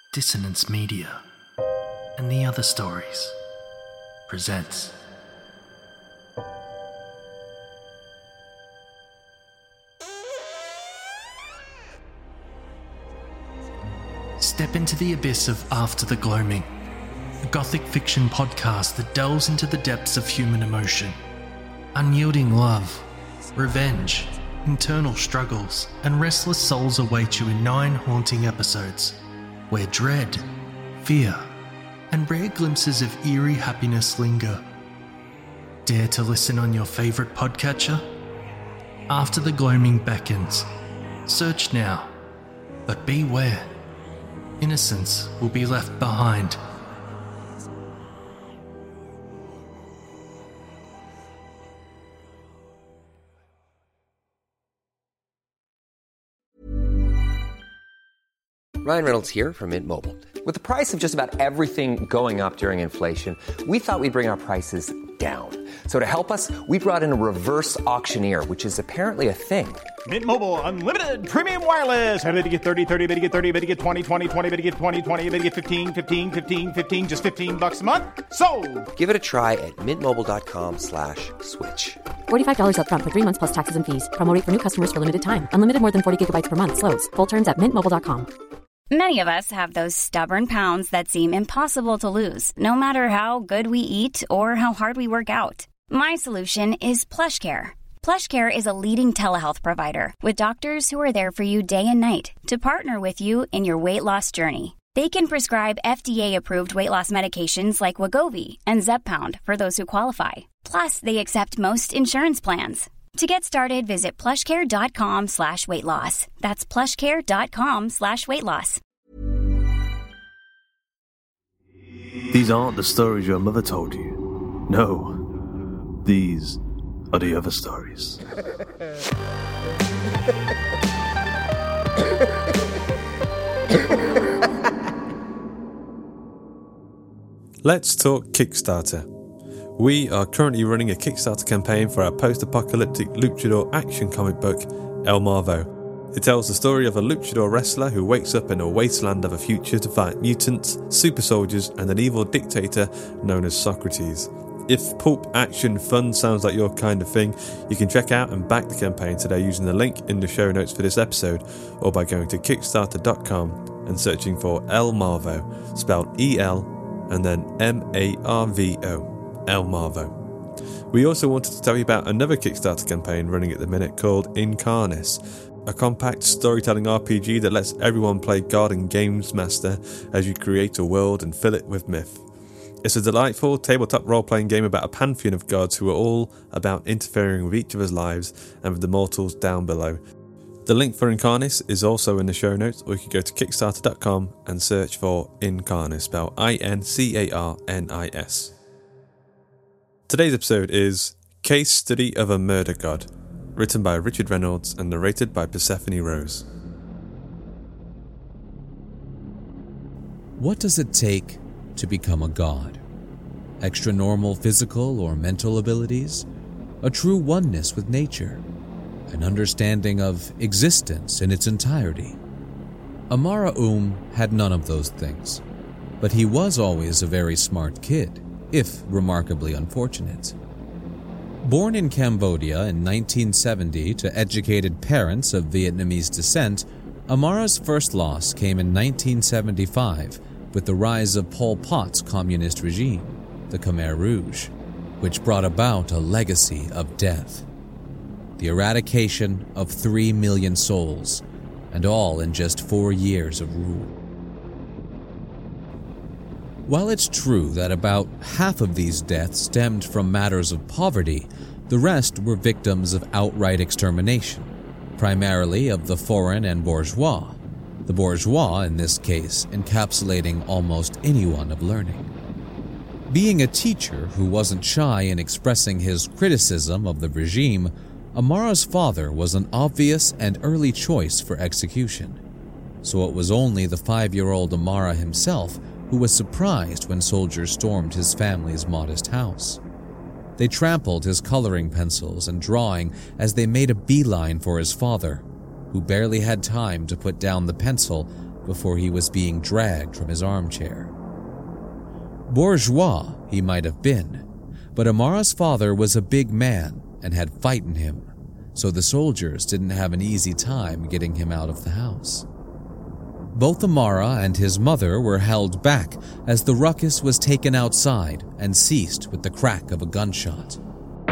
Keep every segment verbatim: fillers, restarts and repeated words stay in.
Dissonance Media and the Other Stories presents Step into the abyss of After the Gloaming, a gothic fiction podcast that delves into the depths of human emotion. Unyielding love, revenge, internal struggles, and restless souls await you in nine haunting episodes, where dread, fear, and rare glimpses of eerie happiness linger. Dare to listen on your favourite podcatcher? After the Gloaming beckons. Search now, but beware. Innocence will be left behind. Ryan Reynolds here from Mint Mobile. With the price of just about everything going up during inflation, we thought we'd bring our prices down. So to help us, we brought in a reverse auctioneer, which is apparently a thing. Mint Mobile Unlimited Premium Wireless. How to get thirty, thirty, how to get thirty, how to get twenty, twenty, twenty, how to get twenty, twenty, how to get fifteen, fifteen, fifteen, fifteen, just fifteen bucks a month? Sold! Give it a try at mintmobile.com slash switch. forty-five dollars up front for three months plus taxes and fees. Promo rate for new customers for limited time. Unlimited more than forty gigabytes per month. Slows full terms at mint mobile dot com. Many of us have those stubborn pounds that seem impossible to lose, no matter how good we eat or how hard we work out. My solution is PlushCare. PlushCare is a leading telehealth provider with doctors who are there for you day and night to partner with you in your weight loss journey. They can prescribe F D A-approved weight loss medications like Wegovy and Zepbound for those who qualify. Plus, they accept most insurance plans. To get started, visit plushcare.com slash weight loss. That's plushcare.com slash weight loss. These aren't the stories your mother told you. No, these are the other stories. Let's talk Kickstarter. We are currently running a Kickstarter campaign for our post-apocalyptic luchador action comic book, El Marvo. It tells the story of a luchador wrestler who wakes up in a wasteland of a future to fight mutants, super soldiers, and an evil dictator known as Socrates. If pulp action fun sounds like your kind of thing, you can check out and back the campaign today using the link in the show notes for this episode, or by going to kickstarter dot com and searching for El Marvo, spelled E L and then M A R V O. El Marvo. We also wanted to tell you about another Kickstarter campaign running at the minute called Incarnis, a compact storytelling R P G that lets everyone play God and Games Master as you create a world and fill it with myth. It's a delightful tabletop role-playing game about a pantheon of gods who are all about interfering with each other's lives and with the mortals down below. The link for Incarnis is also in the show notes, or you can go to kickstarter dot com and search for Incarnis, spelled I N C A R N I S. Today's episode is Case Study of a Murder God, written by Richard Reynolds and narrated by Persephone Rose. What does it take to become a god? Extra normal physical or mental abilities? A true oneness with nature? An understanding of existence in its entirety? Amara Oum had none of those things, but he was always a very smart kid, if remarkably unfortunate. Born in Cambodia in nineteen seventy to educated parents of Vietnamese descent, Amara's first loss came in nineteen seventy-five with the rise of Pol Pot's communist regime, the Khmer Rouge, which brought about a legacy of death. The eradication of three million souls, and all in just four years of rule. While it's true that about half of these deaths stemmed from matters of poverty, the rest were victims of outright extermination, primarily of the foreign and bourgeois, the bourgeois in this case encapsulating almost anyone of learning. Being a teacher who wasn't shy in expressing his criticism of the regime, Amara's father was an obvious and early choice for execution, so it was only the five-year-old Amara himself who was surprised when soldiers stormed his family's modest house. They trampled his coloring pencils and drawing as they made a beeline for his father, who barely had time to put down the pencil before he was being dragged from his armchair. Bourgeois he might have been, but Amara's father was a big man and had fight in him, so the soldiers didn't have an easy time getting him out of the house. Both Amara and his mother were held back as the ruckus was taken outside and ceased with the crack of a gunshot.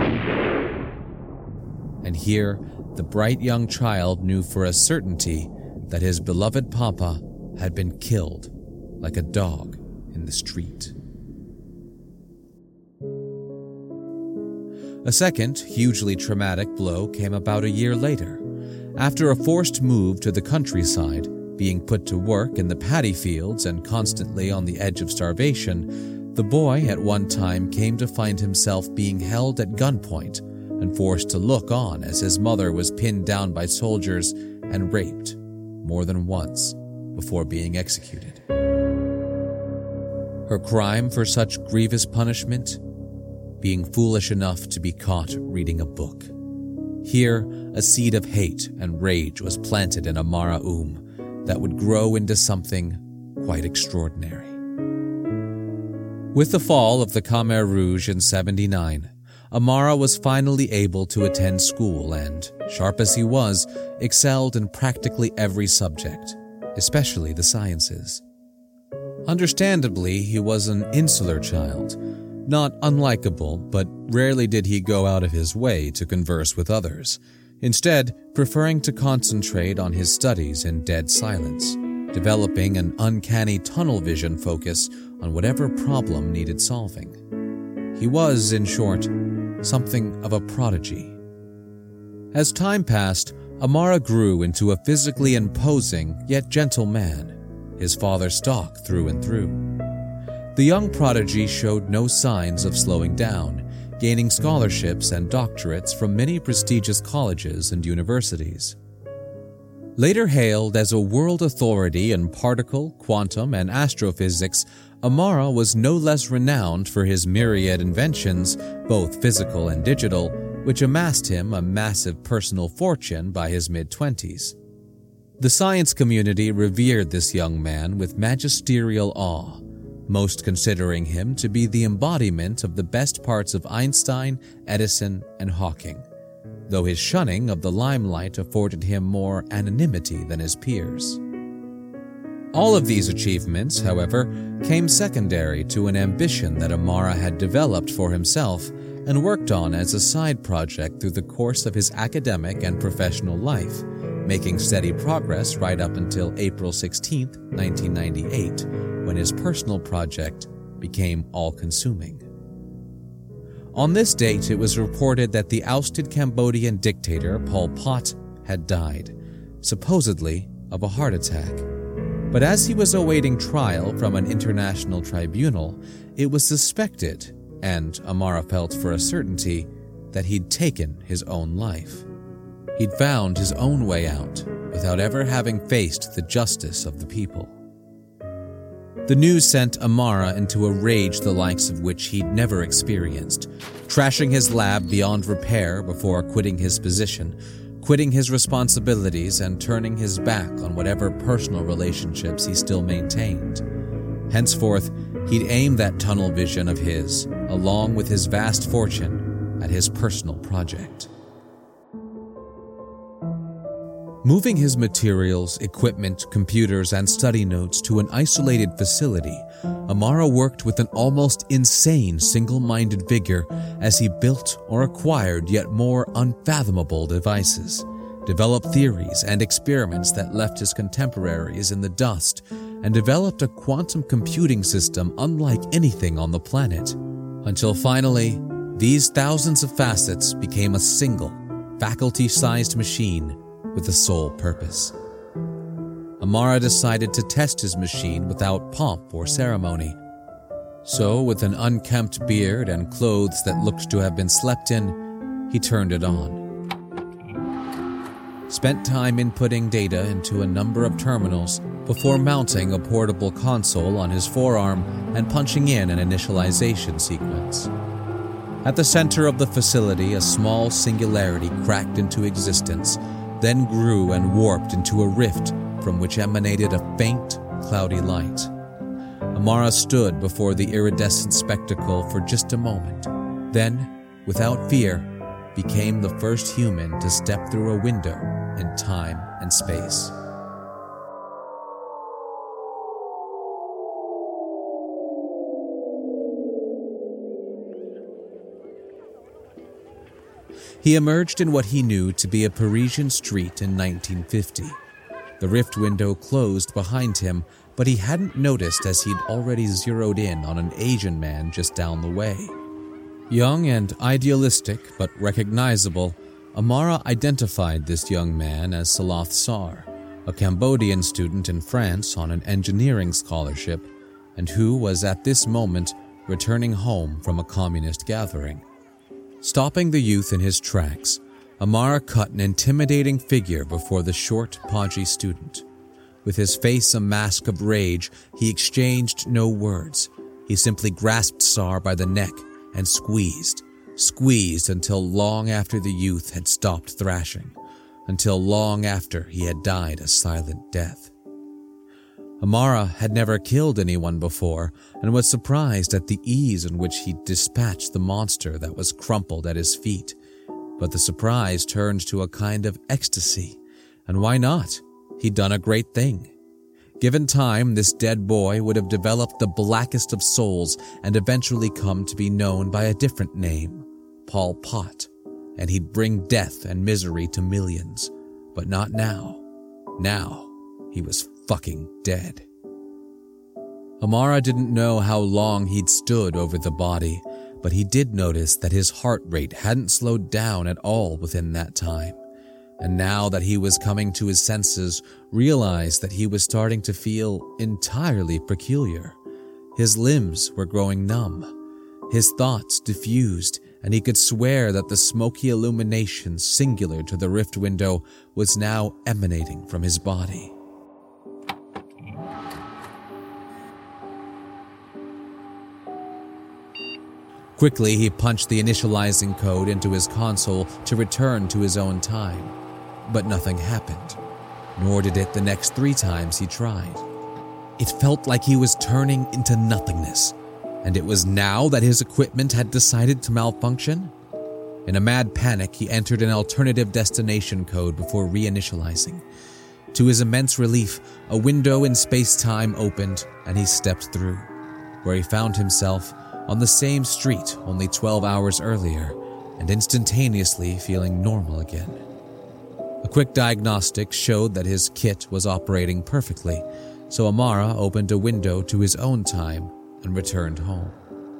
And here, the bright young child knew for a certainty that his beloved papa had been killed like a dog in the street. A second, hugely traumatic blow came about a year later. After a forced move to the countryside, being put to work in the paddy fields and constantly on the edge of starvation, the boy at one time came to find himself being held at gunpoint and forced to look on as his mother was pinned down by soldiers and raped more than once before being executed. Her crime for such grievous punishment? Being foolish enough to be caught reading a book. Here, a seed of hate and rage was planted in Amara Oum that would grow into something quite extraordinary. With the fall of the Khmer Rouge in seventy-nine, Amara was finally able to attend school and, sharp as he was, excelled in practically every subject, especially the sciences. Understandably, he was an insular child, not unlikable, but rarely did he go out of his way to converse with others, instead preferring to concentrate on his studies in dead silence, developing an uncanny tunnel vision focus on whatever problem needed solving. He was, in short, something of a prodigy. As time passed, Amara grew into a physically imposing yet gentle man, his father's stock through and through. The young prodigy showed no signs of slowing down, gaining scholarships and doctorates from many prestigious colleges and universities. Later hailed as a world authority in particle, quantum, and astrophysics, Amara was no less renowned for his myriad inventions, both physical and digital, which amassed him a massive personal fortune by his mid-twenties. The science community revered this young man with magisterial awe, most considering him to be the embodiment of the best parts of Einstein, Edison, and Hawking, though his shunning of the limelight afforded him more anonymity than his peers. All of these achievements, however, came secondary to an ambition that Amara had developed for himself and worked on as a side project through the course of his academic and professional life, making steady progress right up until April sixteenth, nineteen ninety-eight, when his personal project became all-consuming. On this date, it was reported that the ousted Cambodian dictator Pol Pot had died, supposedly of a heart attack. But as he was awaiting trial from an international tribunal, it was suspected, and Amara felt for a certainty, that he'd taken his own life. He'd found his own way out without ever having faced the justice of the people. The news sent Amara into a rage the likes of which he'd never experienced, trashing his lab beyond repair before quitting his position, quitting his responsibilities and turning his back on whatever personal relationships he still maintained. Henceforth, he'd aim that tunnel vision of his, along with his vast fortune, at his personal project. Moving his materials, equipment, computers, and study notes to an isolated facility, Amara worked with an almost insane single-minded vigor as he built or acquired yet more unfathomable devices, developed theories and experiments that left his contemporaries in the dust, and developed a quantum computing system unlike anything on the planet, until finally, these thousands of facets became a single, faculty-sized machine with a sole purpose. Amara decided to test his machine without pomp or ceremony. So, with an unkempt beard and clothes that looked to have been slept in, he turned it on. Spent time inputting data into a number of terminals before mounting a portable console on his forearm and punching in an initialization sequence. At the center of the facility, a small singularity cracked into existence, then grew and warped into a rift from which emanated a faint, cloudy light. Amara stood before the iridescent spectacle for just a moment, then, without fear, became the first human to step through a window in time and space. He emerged in what he knew to be a Parisian street in nineteen fifty. The rift window closed behind him, but he hadn't noticed as he'd already zeroed in on an Asian man just down the way. Young and idealistic, but recognizable, Amara identified this young man as Salath Sar, a Cambodian student in France on an engineering scholarship, and who was at this moment returning home from a communist gathering. Stopping the youth in his tracks, Amara cut an intimidating figure before the short, podgy student. With his face a mask of rage, he exchanged no words. He simply grasped Sar by the neck and squeezed, squeezed until long after the youth had stopped thrashing, until long after he had died a silent death. Amara had never killed anyone before and was surprised at the ease in which he dispatched the monster that was crumpled at his feet. But the surprise turned to a kind of ecstasy, and why not? He'd done a great thing. Given time, this dead boy would have developed the blackest of souls and eventually come to be known by a different name, Pol Pot, and he'd bring death and misery to millions. But not now. Now, he was fucking dead. Amara didn't know how long he'd stood over the body, but he did notice that his heart rate hadn't slowed down at all within that time. And now that he was coming to his senses, realized that he was starting to feel entirely peculiar. His limbs were growing numb. His thoughts diffused, and he could swear that the smoky illumination singular to the rift window was now emanating from his body. Quickly, he punched the initializing code into his console to return to his own time. But nothing happened, nor did it the next three times he tried. It felt like he was turning into nothingness, and it was now that his equipment had decided to malfunction? In a mad panic, he entered an alternative destination code before reinitializing. To his immense relief, a window in space-time opened, and he stepped through, where he found himself on the same street only twelve hours earlier, and instantaneously feeling normal again. A quick diagnostic showed that his kit was operating perfectly, so Amara opened a window to his own time and returned home.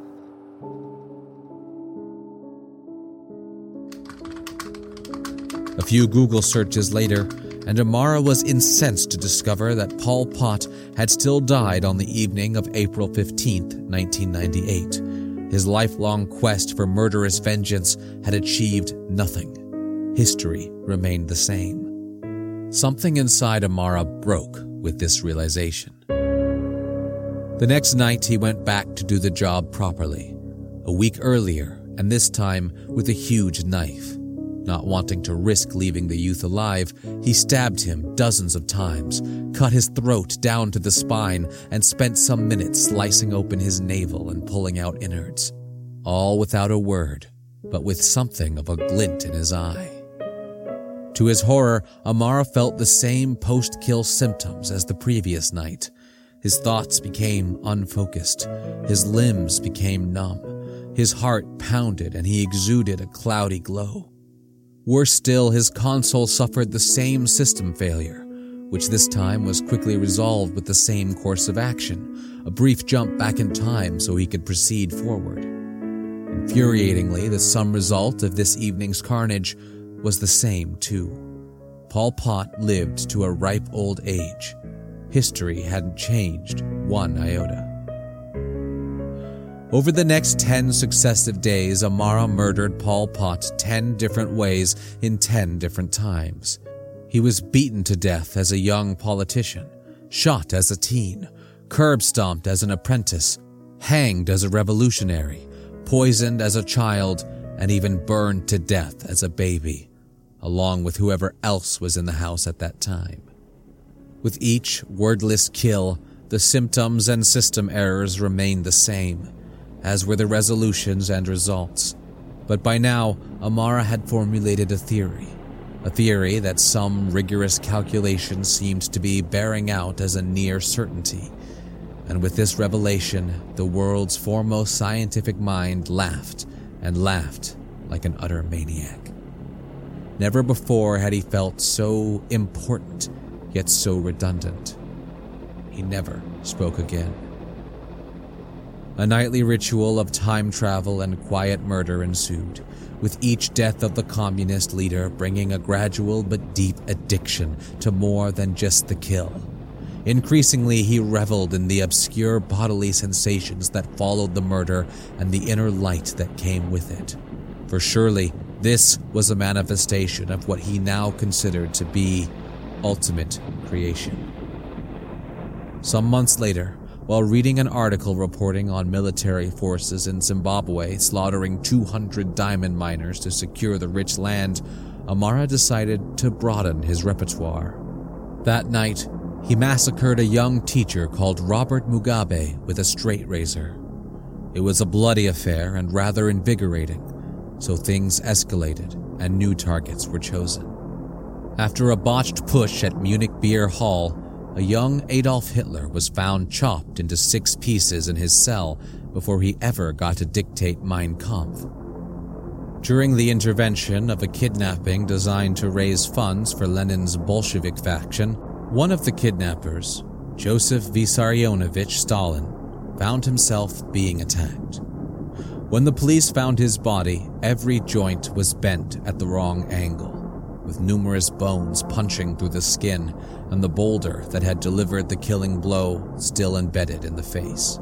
A few Google searches later, and Amara was incensed to discover that Pol Pot had still died on the evening of April fifteenth, nineteen ninety-eight. His lifelong quest for murderous vengeance had achieved nothing. History remained the same. Something inside Amara broke with this realization. The next night, he went back to do the job properly. A week earlier, and this time with a huge knife. Not wanting to risk leaving the youth alive, he stabbed him dozens of times, cut his throat down to the spine, and spent some minutes slicing open his navel and pulling out innards. All without a word, but with something of a glint in his eye. To his horror, Amara felt the same post-kill symptoms as the previous night. His thoughts became unfocused. His limbs became numb. His heart pounded and he exuded a cloudy glow. Worse still, his console suffered the same system failure, which this time was quickly resolved with the same course of action, a brief jump back in time so he could proceed forward. Infuriatingly, the sum result of this evening's carnage was the same too. Pol Pot lived to a ripe old age. History hadn't changed one iota. Over the next ten successive days, Amara murdered Pol Pot ten different ways in ten different times. He was beaten to death as a young politician, shot as a teen, curb-stomped as an apprentice, hanged as a revolutionary, poisoned as a child, and even burned to death as a baby, along with whoever else was in the house at that time. With each wordless kill, the symptoms and system errors remained the same, as were the resolutions and results. But by now, Amara had formulated a theory. A theory that some rigorous calculation seemed to be bearing out as a near certainty. And with this revelation, the world's foremost scientific mind laughed and laughed like an utter maniac. Never before had he felt so important, yet so redundant. He never spoke again. A nightly ritual of time travel and quiet murder ensued, with each death of the communist leader bringing a gradual but deep addiction to more than just the kill. Increasingly, he reveled in the obscure bodily sensations that followed the murder and the inner light that came with it. For surely, this was a manifestation of what he now considered to be ultimate creation. Some months later, while reading an article reporting on military forces in Zimbabwe slaughtering two hundred diamond miners to secure the rich land, Amara decided to broaden his repertoire. That night, he massacred a young teacher called Robert Mugabe with a straight razor. It was a bloody affair and rather invigorating, so things escalated and new targets were chosen. After a botched push at Munich Beer Hall, a young Adolf Hitler was found chopped into six pieces in his cell before he ever got to dictate Mein Kampf. During the intervention of a kidnapping designed to raise funds for Lenin's Bolshevik faction, one of the kidnappers, Joseph Vissarionovich Stalin, found himself being attacked. When the police found his body, every joint was bent at the wrong angle, with numerous bones punching through the skin and the boulder that had delivered the killing blow still embedded in the face.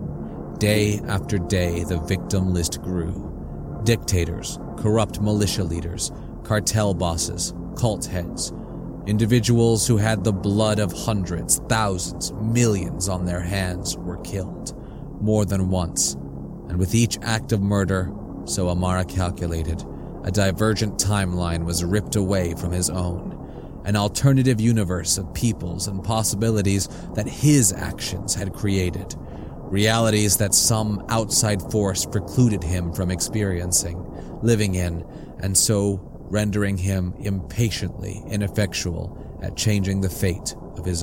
Day after day, the victim list grew. Dictators, corrupt militia leaders, cartel bosses, cult heads, individuals who had the blood of hundreds, thousands, millions on their hands were killed, more than once. And with each act of murder, so Amara calculated, a divergent timeline was ripped away from his own, an alternative universe of peoples and possibilities that his actions had created, realities that some outside force precluded him from experiencing, living in, and so rendering him impatiently ineffectual at changing the fate of his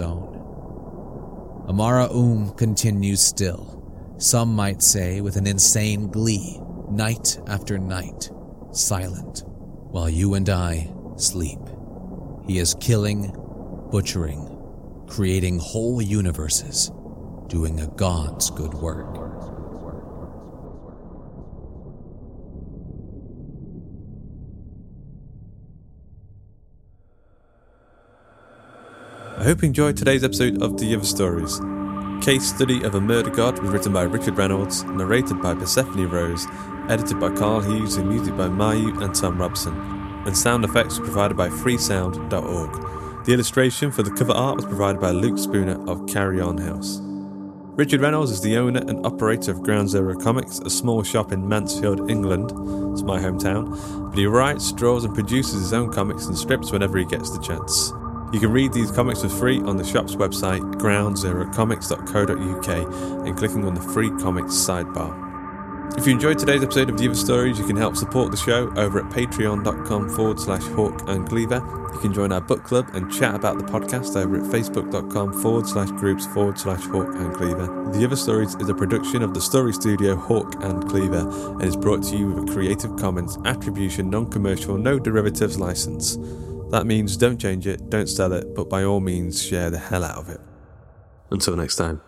own. Amara Um continues still, some might say with an insane glee, night after night, silent, while you and I sleep. He is killing, butchering, creating whole universes, doing a God's good work. I hope you enjoyed today's episode of The Other Stories. Case Study of a Murder God was written by Richard Reynolds, narrated by Persephone Rose, edited by Carl Hughes and music by Mayu and Tom Robson, and sound effects were provided by freesound dot org. The illustration for the cover art was provided by Luke Spooner of Carry On House. Richard Reynolds is the owner and operator of Ground Zero Comics, a small shop in Mansfield, England. It's my hometown. But he writes, draws and produces his own comics and strips whenever he gets the chance. You can read these comics for free on the shop's website, ground zero comics dot co dot uk, and clicking on the free comics sidebar. If you enjoyed today's episode of The Other Stories, you can help support the show over at patreon.com forward slash Hawk and Cleaver. You can join our book club and chat about the podcast over at facebook.com forward slash groups forward slash Hawk and Cleaver. The Other Stories is a production of the story studio Hawk and Cleaver and is brought to you with a Creative Commons Attribution Non-Commercial No Derivatives license. That means don't change it, don't sell it, but by all means share the hell out of it. Until next time.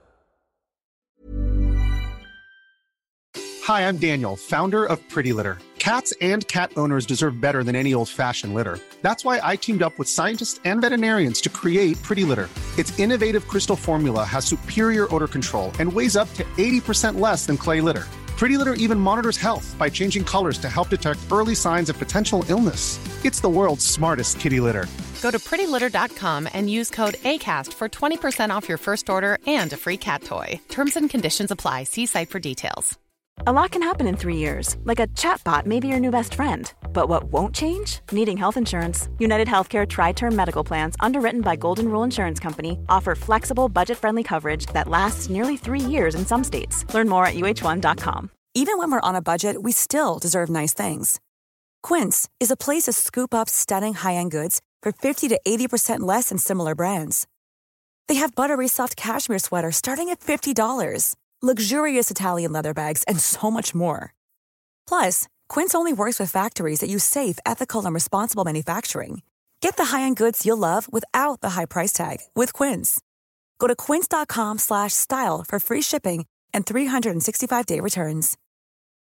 Hi, I'm Daniel, founder of Pretty Litter. Cats and cat owners deserve better than any old-fashioned litter. That's why I teamed up with scientists and veterinarians to create Pretty Litter. Its innovative crystal formula has superior odor control and weighs up to eighty percent less than clay litter. Pretty Litter even monitors health by changing colors to help detect early signs of potential illness. It's the world's smartest kitty litter. Go to pretty litter dot com and use code ACAST for twenty percent off your first order and a free cat toy. Terms and conditions apply. See site for details. A lot can happen in three years, like a chatbot may be your new best friend. But what won't change? Needing health insurance. United Healthcare Tri-Term Medical Plans, underwritten by Golden Rule Insurance Company, offer flexible, budget-friendly coverage that lasts nearly three years in some states. Learn more at U H one dot com. Even when we're on a budget, we still deserve nice things. Quince is a place to scoop up stunning high-end goods for fifty to eighty percent less than similar brands. They have buttery soft cashmere sweaters starting at fifty dollars, luxurious Italian leather bags, and so much more. Plus, Quince only works with factories that use safe, ethical, and responsible manufacturing. Get the high-end goods you'll love without the high price tag with Quince. Go to quince dot com slash style for free shipping and three sixty-five day returns.